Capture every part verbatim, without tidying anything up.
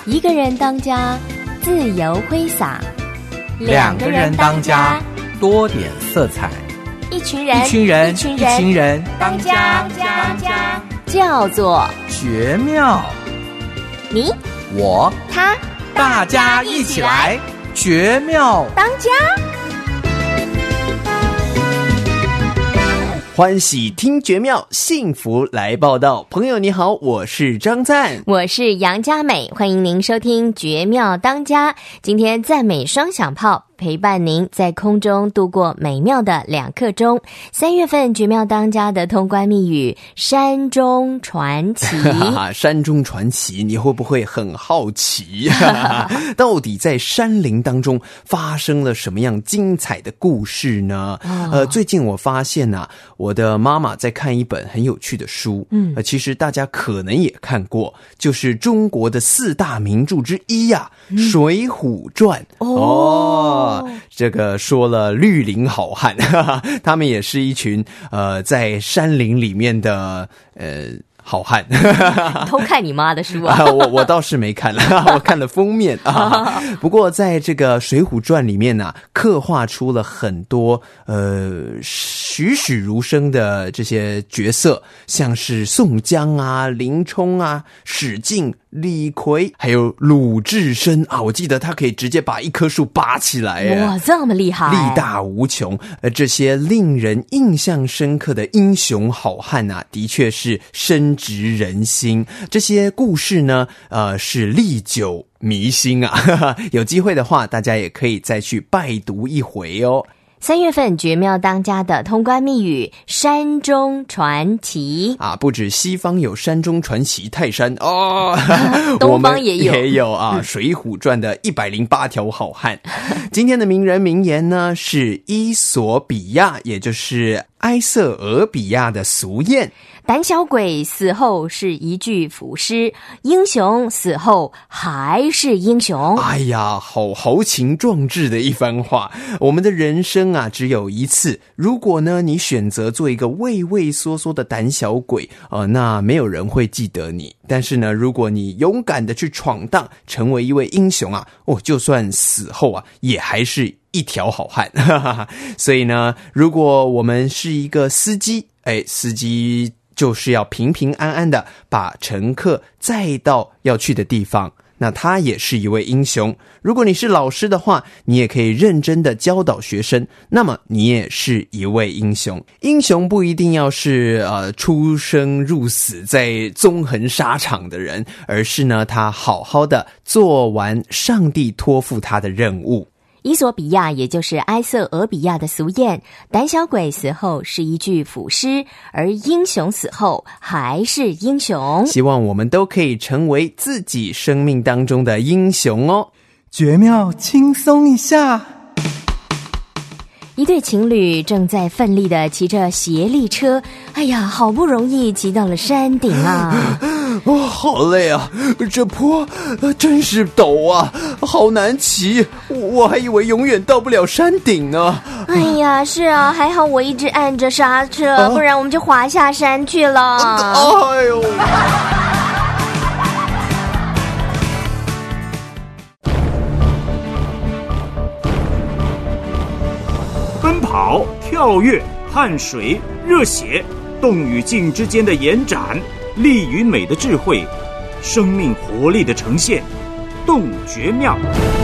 一个人当家，自由挥洒； 两个人当家，多点色彩； 一群人， 一群人， 一群人， 一群人当家，当家，叫做绝妙。 你， 我， 他， 大家一起来，绝妙当家。 欢喜听绝妙，幸福来报道。朋友你好，我是张赞， 我是杨佳美，欢迎您收听绝妙当家。今天赞美双响炮陪伴您在空中度过美妙的两刻钟。三月份绝妙当家的通关密语，山中传奇。 山中传奇，你会不会很好奇到底在山林当中发生了什么样精彩的故事呢？哦、呃，最近我发现啊，我的妈妈在看一本很有趣的书，嗯，呃，其实大家可能也看过，就是中国的四大名著之一啊，嗯《水浒传》哦。哦这个说了绿林好汉，哈哈，他们也是一群呃在山林里面的呃好汉。 偷看你妈的书啊？ 我我倒是没看了，我看了封面啊。不过在这个《水浒传》里面呢、啊，刻画出了很多呃栩栩如生的这些角色，像是宋江啊、林冲啊、史进、李逵，还有鲁智深啊，我记得他可以直接把一棵树拔起来， 哇，这么厉害， 力大无穷。呃，这些令人印象深刻的英雄好汉啊，的确是深植人心。这些故事呢，呃，是历久弥新啊。有机会的话，大家也可以再去拜读一回哦。 三月份绝妙当家的通关密语，山中传奇啊，不止西方有山中传奇泰山哦， 东方也有也有啊，《水浒传》的一百零八条好汉。今天的名人名言呢，是伊索比亚，也就是埃瑟俄比亚的俗谚。 胆小鬼死后是一具腐尸，英雄死后还是英雄。 哎呀，好豪情壮志的一番话。我们的人生啊，只有一次。如果呢，你选择做一个畏畏缩缩的胆小鬼，呃，那没有人会记得你。但是呢，如果你勇敢的去闯荡，成为一位英雄啊，哦，就算死后啊，也还是一条好汉。所以呢，如果我们是一个司机，哎，司机就是要平平安安的把乘客载到要去的地方，那他也是一位英雄。如果你是老师的话，你也可以认真的教导学生，那么你也是一位英雄。英雄不一定要是呃出生入死在纵横沙场的人，而是呢他好好的做完上帝托付他的任务。 伊索比亚也就是埃瑟俄比亚的俗谚，胆小鬼死后是一具腐尸，而英雄死后还是英雄。 希望我们都可以成为自己生命当中的英雄哦。 绝妙，轻松一下。 一对情侣正在奋力地骑着协力车，哎呀，好不容易骑到了山顶啊！ 哦，好累啊，这坡真是陡啊，好难骑，我还以为永远到不了山顶呢。 哎呀，是啊，还好我一直按着刹车，啊、不然我们就滑下山去了。 哎呦！ 奔跑、跳跃、汗水、热血，动与静之间的延展，力与美的智慧，生命活力的呈现，动绝妙。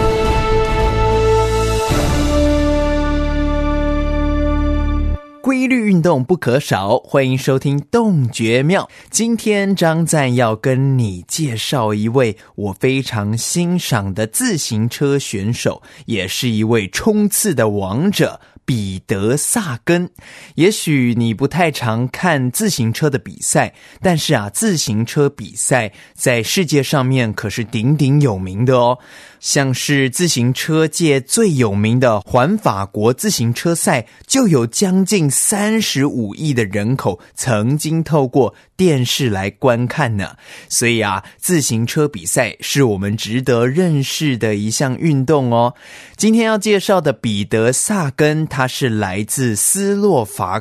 规律运动不可少，欢迎收听动绝妙。今天张赞要跟你介绍一位我非常欣赏的自行车选手，也是一位冲刺的王者，彼得萨根。也许你不太常看自行车的比赛，但是啊，自行车比赛在世界上面可是鼎鼎有名的哦。像是自行车界最有名的环法国自行车赛，就有将近三十五亿的人口曾经透过电视来观看呢。所以啊，自行车比赛是我们值得认识的一项运动哦。今天要介绍的彼得萨根，他是来自斯洛伐克，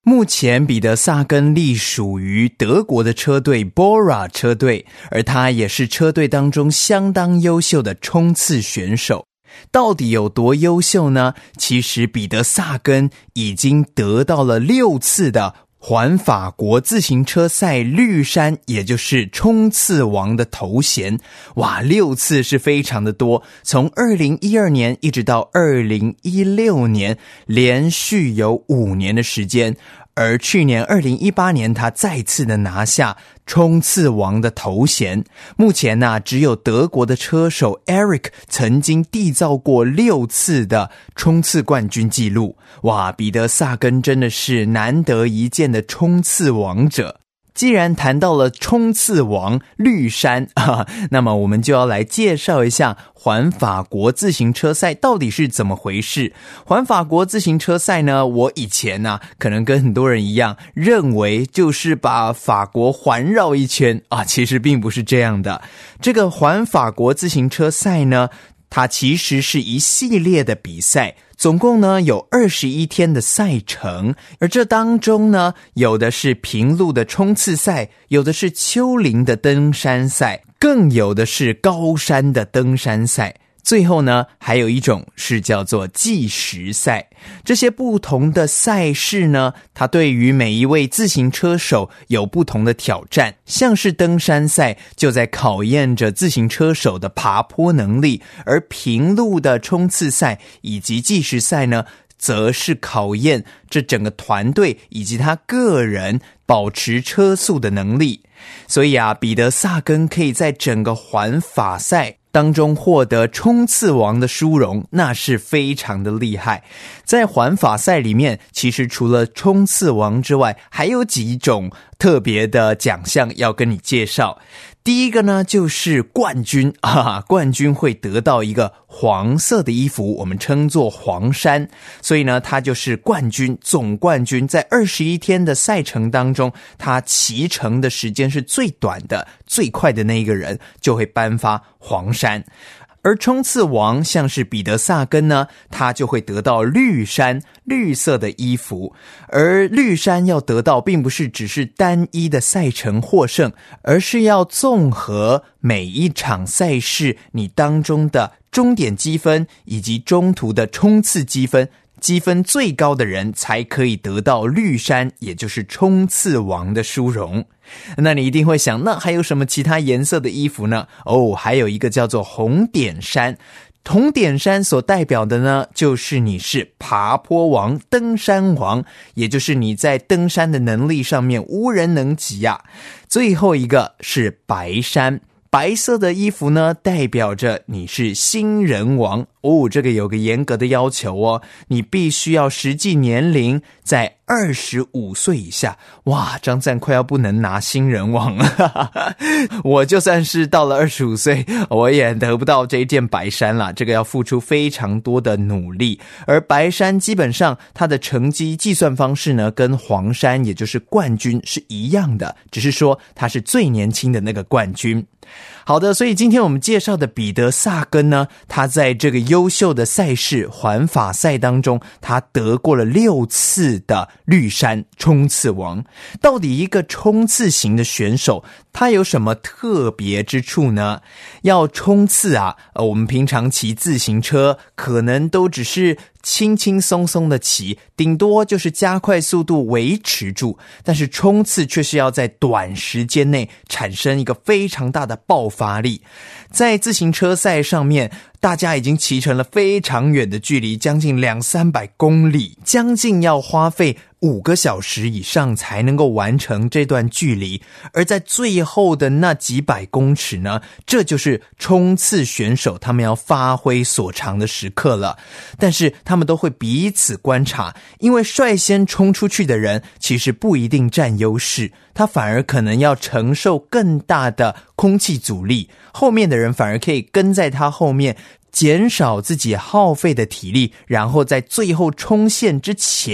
目前彼得萨根隶属于德国的车队 Bora 车队，而他也是车队当中相当优秀的冲刺选手。到底有多优秀呢？其实彼得萨根已经得到了六次的环法国自行车赛绿衫，也就是冲刺王的头衔。哇，六次是非常的多，从二零一二年一直到二零一六年，连续有五年的时间。而去年二零一八年他再次的拿下冲刺王的头衔。目前呢、啊，只有德国的车手 Eric 曾经缔造过六次的冲刺冠军纪录。哇，彼得萨根真的是难得一见的冲刺王者。既然谈到了冲刺王绿衫啊，那么我们就要来介绍一下环法国自行车赛到底是怎么回事。环法国自行车赛呢，我以前啊可能跟很多人一样认为就是把法国环绕一圈啊，其实并不是这样的。这个环法国自行车赛呢，它其实是一系列的比赛，总共呢有二十一天的赛程，而这当中呢，有的是平路的冲刺赛，有的是丘陵的登山赛，更有的是高山的登山赛。最后呢，还有一种是叫做计时赛。这些不同的赛事呢，它对于每一位自行车手有不同的挑战。像是登山赛就在考验着自行车手的爬坡能力，而平路的冲刺赛以及计时赛呢，则是考验这整个团队以及他个人保持车速的能力。所以啊，彼得萨根可以在整个环法赛当中获得冲刺王的殊荣，那是非常的厉害。在环法赛里面，其实除了冲刺王之外，还有几种特别的奖项要跟你介绍。第一个呢，就是冠军啊，冠军会得到一个黄色的衣服，我们称作黄衫，所以呢，他就是冠军，总冠军。在二十一天的赛程当中，他骑乘的时间是最短的，最快的那一个人就会颁发黄衫。而冲刺王像是彼得萨根呢，他就会得到绿衫，绿色的衣服。而绿衫要得到并不是只是单一的赛程获胜，而是要综合每一场赛事你当中的终点积分以及中途的冲刺积分，积分最高的人才可以得到绿衫，也就是冲刺王的殊荣。那你一定会想，那还有什么其他颜色的衣服呢？哦，还有一个叫做红点衫。红点衫所代表的呢，就是你是爬坡王、登山王，也就是你在登山的能力上面无人能及啊。最后一个是白衫。白色的衣服呢，代表着你是新人王哦，这个有个严格的要求哦，你必须要实际年龄在二十五岁以下。哇，张赞快要不能拿新人王了我就算是到了二十五岁，我也得不到这一件白衫啦，这个要付出非常多的努力。而白衫基本上它的成绩计算方式呢，跟黄衫也就是冠军是一样的，只是说他是最年轻的那个冠军。好的，所以今天我们介绍的彼得萨根呢，他在这个优秀的赛事环法赛当中，他得过了六次的绿衫冲刺王。到底一个冲刺型的选手他有什么特别之处呢？要冲刺啊，呃，我们平常骑自行车可能都只是轻轻松松的骑，顶多就是加快速度维持住，但是冲刺却是要在短时间内产生一个非常大的爆发力。在自行车赛上面，大家已经骑成了非常远的距离，将近两三百公里，将近要花费五个小时以上才能够完成这段距离。而在最后的那几百公尺呢，这就是冲刺选手他们要发挥所长的时刻了。但是他们都会彼此观察，因为率先冲出去的人其实不一定占优势，他反而可能要承受更大的空气阻力，后面的人反而可以跟在他后面，减少自己耗费的体力，然后在最后冲线之前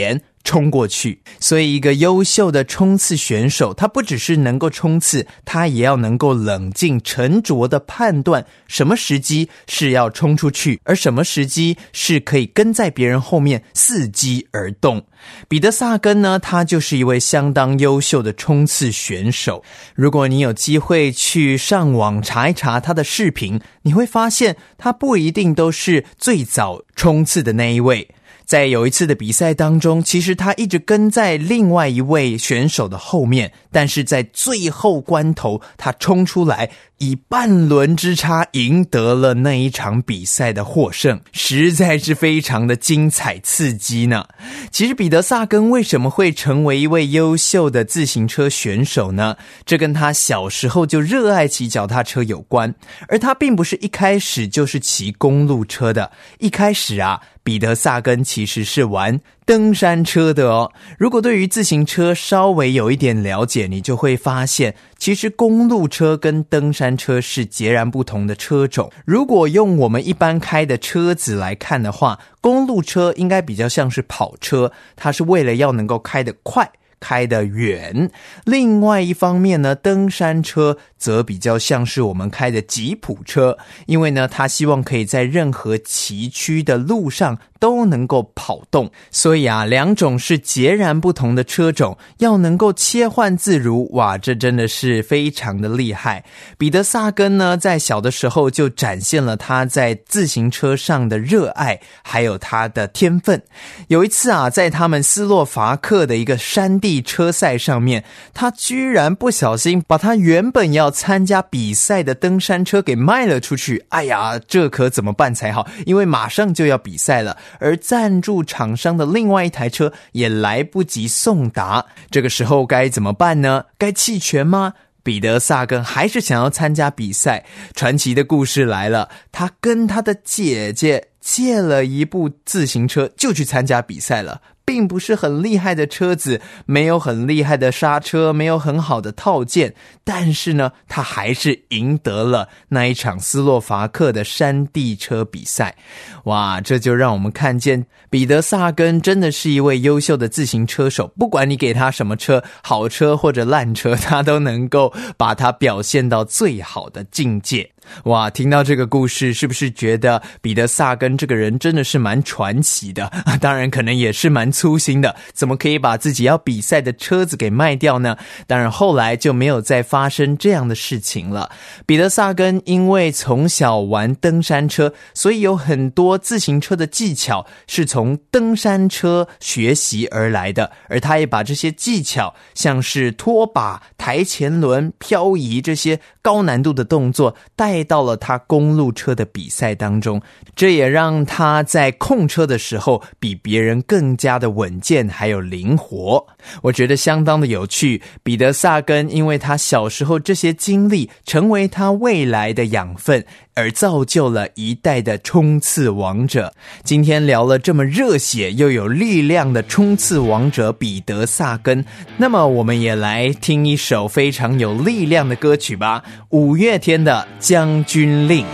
冲过去。所以一个优秀的冲刺选手，他不只是能够冲刺，他也要能够冷静沉着的判断什么时机是要冲出去，而什么时机是可以跟在别人后面伺机而动。彼得萨根呢，他就是一位相当优秀的冲刺选手。如果你有机会去上网查一查他的视频，你会发现他不一定都是最早冲刺的那一位。在有一次的比赛当中，其实他一直跟在另外一位选手的后面，但是在最后关头他冲出来，以半轮之差赢得了那一场比赛的获胜，实在是非常的精彩刺激呢。其实彼得萨根为什么会成为一位优秀的自行车选手呢？这跟他小时候就热爱骑脚踏车有关，而他并不是一开始就是骑公路车的，一开始啊彼得萨根其实是玩登山车的哦。如果对于自行车稍微有一点了解，你就会发现其实公路车跟登山车是截然不同的车种。如果用我们一般开的车子来看的话，公路车应该比较像是跑车，它是为了要能够开得快开得远。另外一方面呢，登山车则比较像是我们开的吉普车，因为呢它希望可以在任何崎岖的路上都能够跑动。所以啊，两种是截然不同的车种，要能够切换自如，哇，这真的是非常的厉害。彼得萨根呢，在小的时候就展现了他在自行车上的热爱，还有他的天分。有一次啊，在他们斯洛伐克的一个山地车赛上面，他居然不小心把他原本要参加比赛的登山车给卖了出去。哎呀，这可怎么办才好？因为马上就要比赛了，而赞助厂商的另外一台车也来不及送达。这个时候该怎么办呢？该弃权吗？彼得萨根还是想要参加比赛。传奇的故事来了，他跟他的姐姐借了一部自行车就去参加比赛了。并不是很厉害的车子，没有很厉害的刹车，没有很好的套件，但是呢，他还是赢得了那一场斯洛伐克的山地车比赛。哇，这就让我们看见彼得萨根真的是一位优秀的自行车手，不管你给他什么车，好车或者烂车，他都能够把它表现到最好的境界。哇，听到这个故事，是不是觉得彼得萨根这个人真的是蛮传奇的？当然可能也是蛮粗心的，怎么可以把自己要比赛的车子给卖掉呢？当然后来就没有再发生这样的事情了。彼得萨根因为从小玩登山车，所以有很多自行车的技巧是从登山车学习而来的，而他也把这些技巧，像是拖把、抬前轮、漂移这些高难度的动作带到了他公路车的比赛当中，这也让他在控车的时候比别人更加的稳健还有灵活。我觉得相当的有趣。彼得萨根因为他小时候这些经历成为他未来的养分，而造就了一代的冲刺王者。今天聊了这么热血又有力量的冲刺王者彼得萨根，那么我们也来听一首非常有力量的歌曲吧，五月天的《将军令》。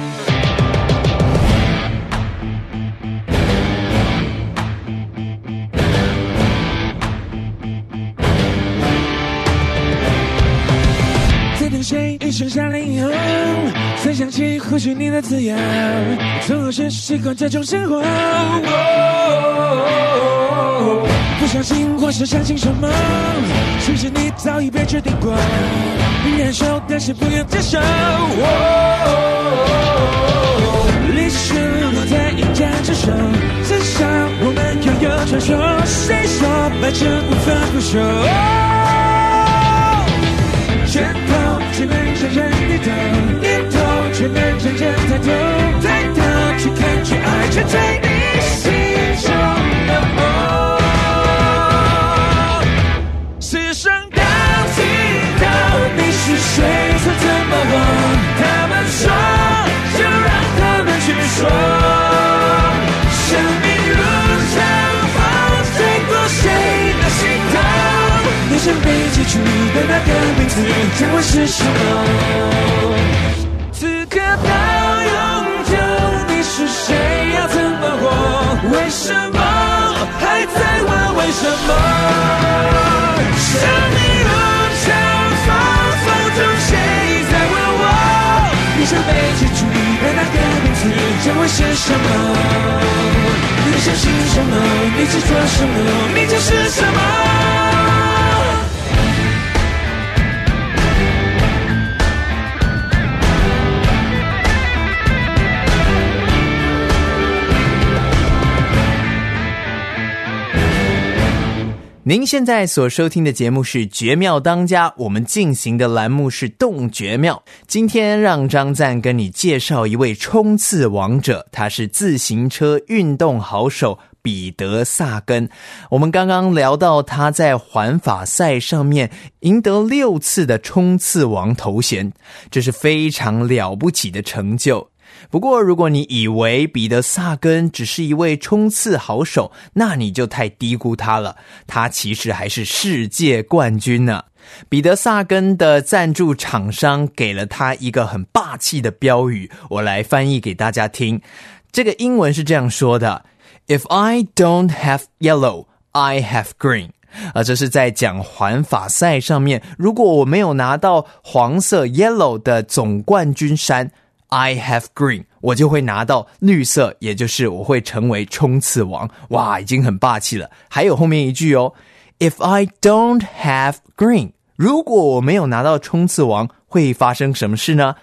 谁一声下令以后，才想起或许你的字样，从何时习惯这种生活、哦、不相信或是相信什么，其实你早已被决定过，忍受但是不愿接受、哦、历史落在一战之手，至少我们拥有传说，谁说白纸无法不朽、哦，拳头只能真正低头，低头却能真正抬头，抬头去看去爱，却在你心中的梦。世上到尽头，你是谁？说怎么忘？他们说，就让他们去说。生命如长风，吹过谁的心头？你想被记住的那个名字将会是什么？此刻到永久，你是谁？要怎么活？为什么还在问为为什么？生命如长风，风中谁在问我？你想被记住的那个名字将会是什么？你相信什么？你执着什么？你就是什么？ 您现在所收听的节目是绝妙当家，我们进行的栏目是动绝妙。今天让张赞跟你介绍一位冲刺王者，他是自行车运动好手彼得萨根。我们刚刚聊到他在环法赛上面赢得六次的冲刺王头衔，这是非常了不起的成就。不过如果你以为彼得萨根只是一位冲刺好手，那你就太低估他了，他其实还是世界冠军呢。彼得萨根的赞助厂商给了他一个很霸气的标语，我来翻译给大家听。这个英文是这样说的 If I don't have yellow, I have green。啊，这是在讲环法赛上面，如果我没有拿到黄色 yellow 的总冠军衫I have green， 我就会拿到绿色，也就是我会成为冲刺王。哇，已经很霸气了。还有后面一句哦 If I don't have green， 如果我没有拿到冲刺王，会发生什么事呢？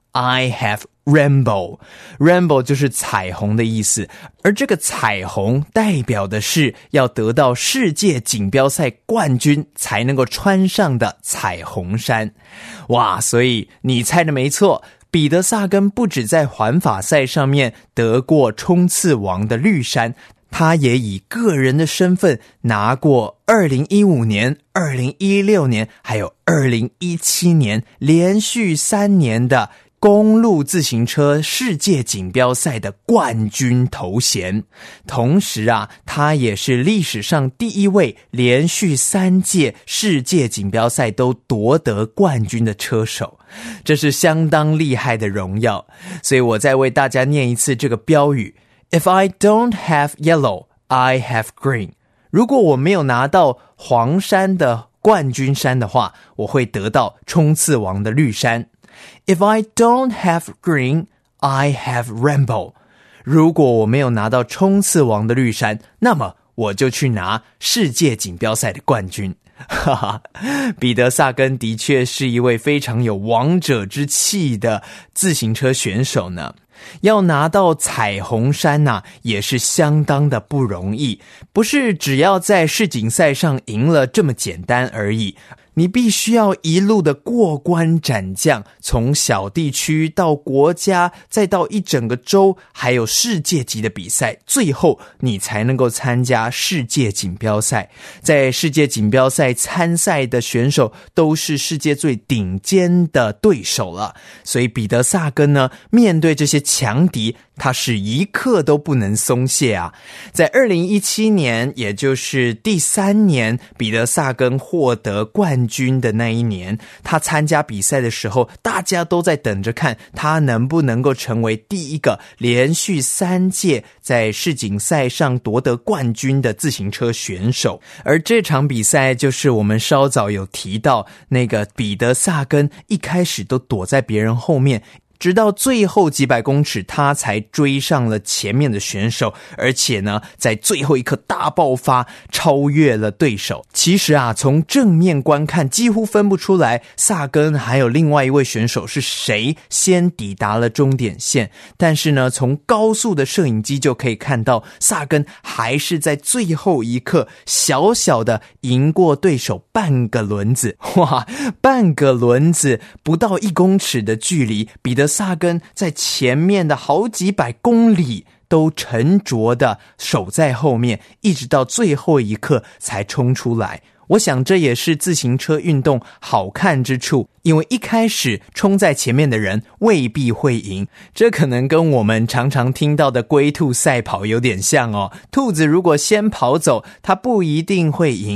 I have rainbow， rainbow 就是彩虹的意思，而这个彩虹代表的是要得到世界锦标赛冠军才能够穿上的彩虹衫。哇，所以你猜的没错，彼得萨根不只在环法赛上面得过冲刺王的绿衫，他也以个人的身份拿过二零一五年、二零一六年还有二零一七年连续三年的公路自行车世界锦标赛的冠军头衔。同时啊，他也是历史上第一位连续三届世界锦标赛都夺得冠军的车手，这是相当厉害的荣耀。所以我再为大家念一次这个标语 If I don't have yellow, I have green。 如果我没有拿到黄衫的冠军衫的话，我会得到冲刺王的绿衫。If I don't have green, I have rainbow。 如果我没有拿到冲刺王的绿衫，那么我就去拿世界锦标赛的冠军。哈哈，彼得萨根的确是一位非常有王者之气的自行车选手呢。要拿到彩虹衫啊，也是相当的不容易，不是只要在世锦赛上赢了这么简单而已，你必须要一路的过关斩将，从小地区到国家，再到一整个州，还有世界级的比赛，最后你才能够参加世界锦标赛。在世界锦标赛参赛的选手都是世界最顶尖的对手了，所以彼得萨根呢，面对这些强敌，他是一刻都不能松懈啊。在二零一七年，也就是第三年，彼得萨根获得冠军的那一年，他参加比赛的时候，大家都在等着看他能不能够成为第一个连续三届在世锦赛上夺得冠军的自行车选手。而这场比赛就是我们稍早有提到，那个彼得萨根一开始都躲在别人后面，直到最后几百公尺他才追上了前面的选手，而且呢在最后一刻大爆发，超越了对手。其实啊，从正面观看几乎分不出来萨根还有另外一位选手是谁先抵达了终点线，但是呢从高速的摄影机就可以看到萨根还是在最后一刻小小的赢过对手半个轮子。哇，半个轮子不到一公尺的距离，彼得萨根在前面的好几百公里都沉着的守在后面，一直到最后一刻才冲出来。我想这也是自行车运动好看之处，因为一开始冲在前面的人未必会赢，这可能跟我们常常听到的龟兔赛跑有点像哦。兔子如果先跑走，它不一定会赢，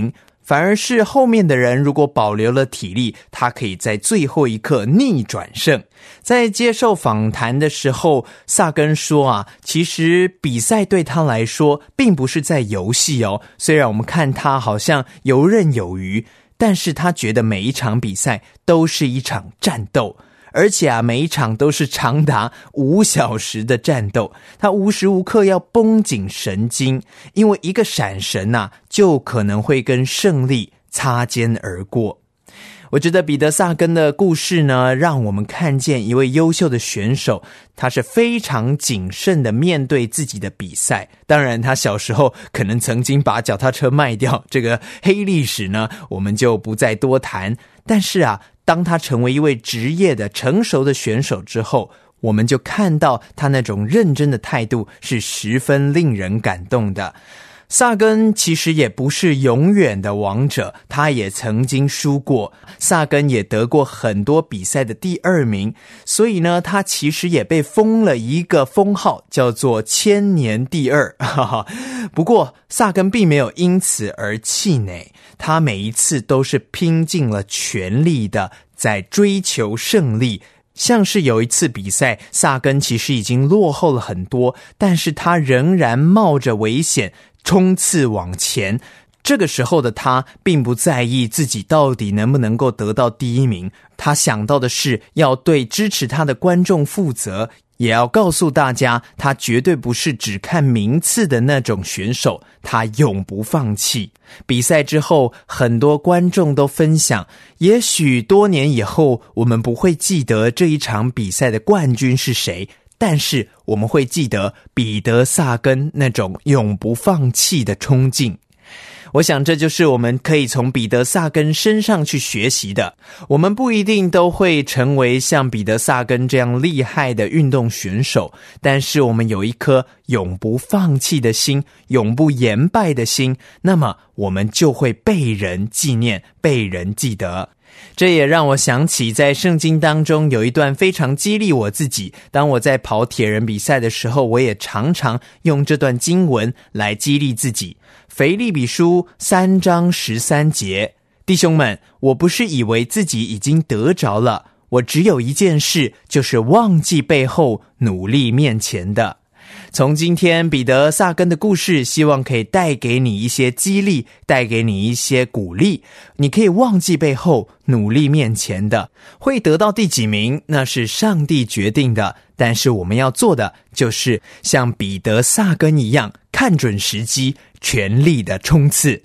反而是后面的人如果保留了体力，他可以在最后一刻逆转胜。在接受访谈的时候，萨根说啊，其实比赛对他来说并不是在游戏哦，虽然我们看他好像游刃有余，但是他觉得每一场比赛都是一场战斗，而且啊，每一场都是长达五小时的战斗，他无时无刻要绷紧神经，因为一个闪神啊，就可能会跟胜利擦肩而过。我觉得彼得萨根的故事呢，让我们看见一位优秀的选手，他是非常谨慎的面对自己的比赛。当然他小时候可能曾经把脚踏车卖掉，这个黑历史呢我们就不再多谈。但是啊，当他成为一位职业的成熟的选手之后，我们就看到他那种认真的态度是十分令人感动的。萨根其实也不是永远的王者，他也曾经输过，萨根也得过很多比赛的第二名，所以呢，他其实也被封了一个封号，叫做千年第二。不过萨根并没有因此而气馁，他每一次都是拼尽了全力的在追求胜利。像是有一次比赛，萨根其实已经落后了很多，但是他仍然冒着危险冲刺往前。这个时候的他并不在意自己到底能不能够得到第一名，他想到的是要对支持他的观众负责，也要告诉大家他绝对不是只看名次的那种选手，他永不放弃。比赛之后，很多观众都分享，也许多年以后我们不会记得这一场比赛的冠军是谁，但是我们会记得彼得萨根那种永不放弃的冲劲。我想这就是我们可以从彼得萨根身上去学习的。我们不一定都会成为像彼得萨根这样厉害的运动选手，但是我们有一颗永不放弃的心，永不言败的心，那么我们就会被人纪念，被人记得。这也让我想起在圣经当中有一段非常激励我自己，当我在跑铁人比赛的时候，我也常常用这段经文来激励自己。腓立比书三章十三节，弟兄们，我不是以为自己已经得着了，我只有一件事，就是忘记背后，努力面前的。从今天彼得萨根的故事，希望可以带给你一些激励，带给你一些鼓励。你可以忘记背后，努力面前的。会得到第几名，那是上帝决定的，但是我们要做的就是像彼得萨根一样，看准时机，全力的冲刺。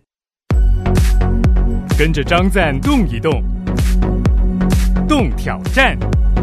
跟着张赞动一动，动挑战。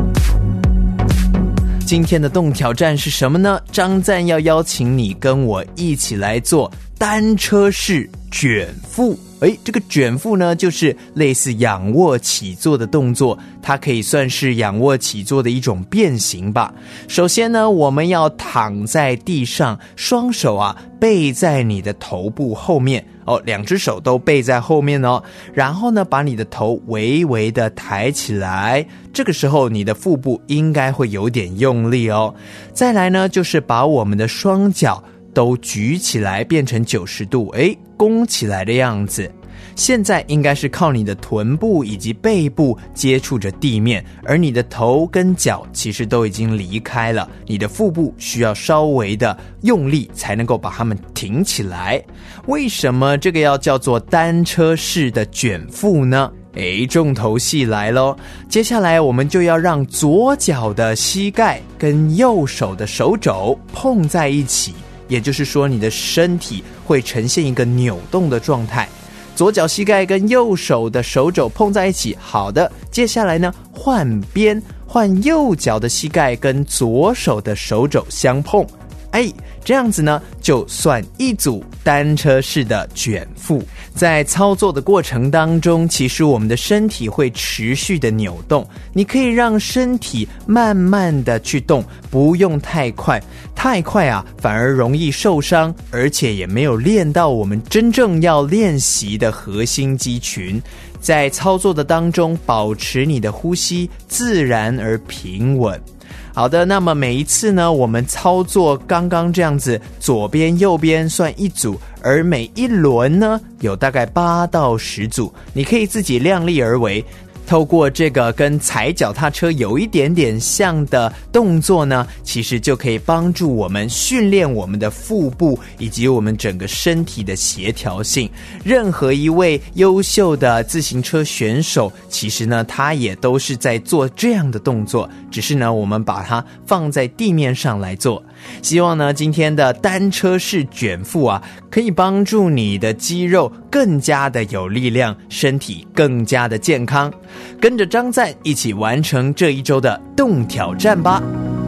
今天的动挑战是什么呢？张赞要邀请你跟我一起来做单车式卷腹。诶，这个卷腹呢，就是类似仰卧起坐的动作，它可以算是仰卧起坐的一种变形吧。首先呢，我们要躺在地上，双手啊背在你的头部后面哦，两只手都背在后面哦。然后呢，把你的头微微的抬起来，这个时候你的腹部应该会有点用力哦。再来呢，就是把我们的双脚都举起来，变成九十度，诶，弓起来的样子。现在应该是靠你的臀部以及背部接触着地面，而你的头跟脚其实都已经离开了，你的腹部需要稍微的用力才能够把它们挺起来。为什么这个要叫做单车式的卷腹呢？诶，重头戏来咯。接下来我们就要让左脚的膝盖跟右手的手肘碰在一起，也就是说你的身体会呈现一个扭动的状态。左脚膝盖跟右手的手肘碰在一起，好的，接下来呢，换边，换右脚的膝盖跟左手的手肘相碰，哎，这样子呢，就算一组单车式的卷腹。在操作的过程当中，其实我们的身体会持续的扭动，你可以让身体慢慢的去动，不用太快，太快啊，反而容易受伤，而且也没有练到我们真正要练习的核心肌群。在操作的当中，保持你的呼吸自然而平稳。 好的，那么每一次呢，我们操作刚刚这样子，左边右边算一组，而每一轮呢有大概八到十组，你可以自己量力而为。透过这个跟踩脚踏车有一点点像的动作呢，其实就可以帮助我们训练我们的腹部以及我们整个身体的协调性。任何一位优秀的自行车选手，其实呢他也都是在做这样的动作，只是呢我们把它放在地面上来做。希望呢今天的单车式卷腹啊，可以帮助你的肌肉更加的有力量，身体更加的健康。跟着张赞一起完成这一周的动挑战吧。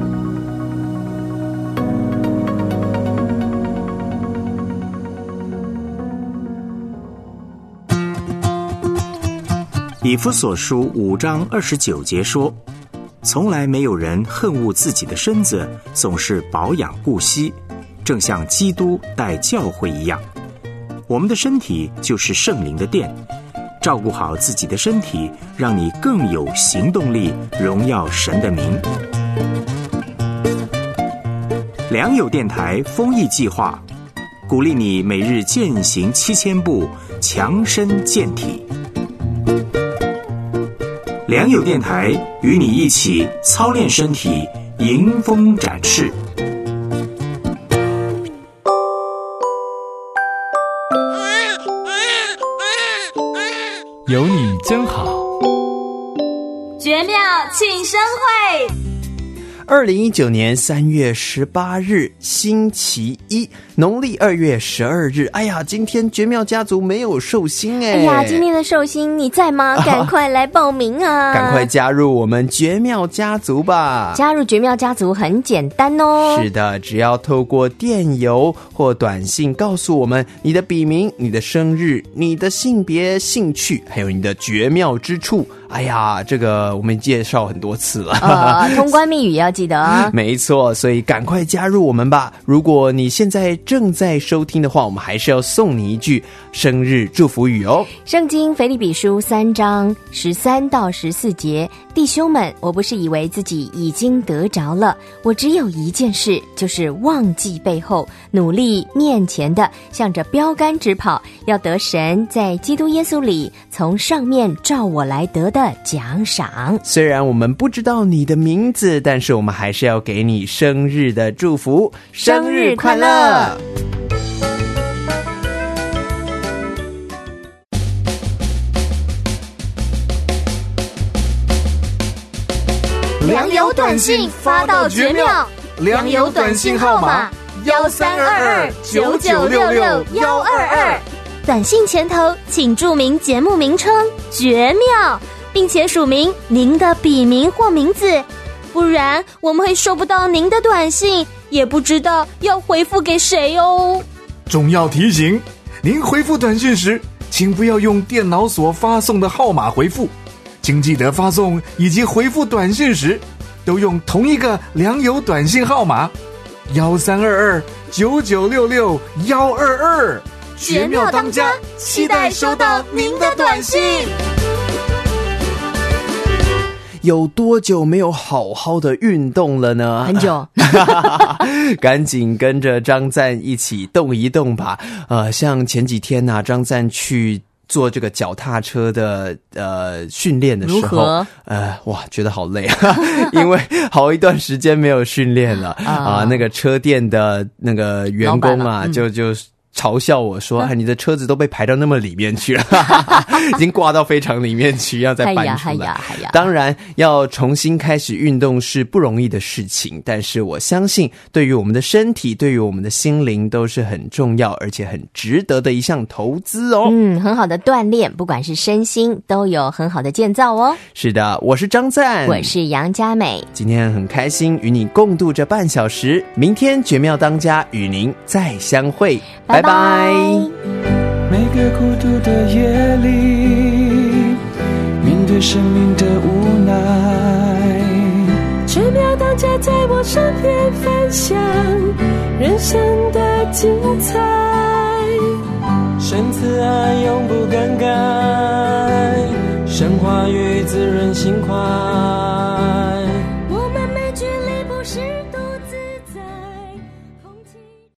以弗所书五章二十九节说，从来没有人恨恶自己的身子，总是保养顾惜，正像基督待教会一样。我们的身体就是圣灵的殿，照顾好自己的身体，让你更有行动力，荣耀神的名。良友电台公益计划，鼓励你每日健行七千步，强身健体。良友电台与你一起操练身体，迎风展翅。 有你真好。 绝妙庆生会， 二零一九年三月十八日星期一，农历二月十二日。哎呀，今天绝妙家族没有寿星哎！ 哎呀，今天的寿星你在吗？赶快来报名啊！ 赶快加入我们绝妙家族吧！ 加入绝妙家族很简单哦。 是的，只要透过电邮或短信告诉我们你的笔名、你的生日、你的性别、兴趣，还有你的绝妙之处。哎呀，这个我们介绍很多次了。 呃，通关密语要记得啊。 没错，所以赶快加入我们吧。如果你现在正在收听的话，我们还是要送你一句生日祝福语哦。 圣经腓立比书三章十三到十四节，弟兄们，我不是以为自己已经得着了，我只有一件事，就是忘记背后，努力面前的，向着标杆直跑，要得神在基督耶稣里从上面照我来得的奖赏。 虽然我们不知道你的名字，但是我们还是要给你生日的祝福，生日快乐！ 良友短信发到绝妙，良友短信号码幺三二二九九六六幺二二，短信前头请注明节目名称绝妙，并且署明您的笔名或名字，不然我们会收不到您的短信，也不知道要回复给谁哦。 重要提醒，您回复短信时，请不要用电脑所发送的号码回复，请记得发送以及回复短信时都用同一个良友短信号码幺三二二九九六六幺二二。 绝妙当家，期待收到您的短信。 有多久没有好好的运动了呢？ 很久。 赶紧跟着张赞一起动一动吧。呃，像前几天啊，张赞去做这个脚踏车的呃训练的时候，如何？呃，哇，觉得好累啊，因为好一段时间没有训练了啊、呃。那个车店的那个员工啊，嗯、就就。嘲笑我说：“哎，你的车子都被排到那么里面去了，已经挂到非常里面去，要再搬出来。”当然，要重新开始运动是不容易的事情，但是我相信，对于我们的身体，对于我们的心灵，都是很重要而且很值得的一项投资哦。 嗯，很好的锻炼，不管是身心，都有很好的建造哦。 是的，我是张赞， 我是杨佳美， 今天很开心与你共度这半小时，明天绝妙当家与您再相会，拜拜。 每个孤独的夜里，面对生命的无奈，绝妙当家在我身边分享人生的精彩。神慈爱永不更改，神话语滋润心怀。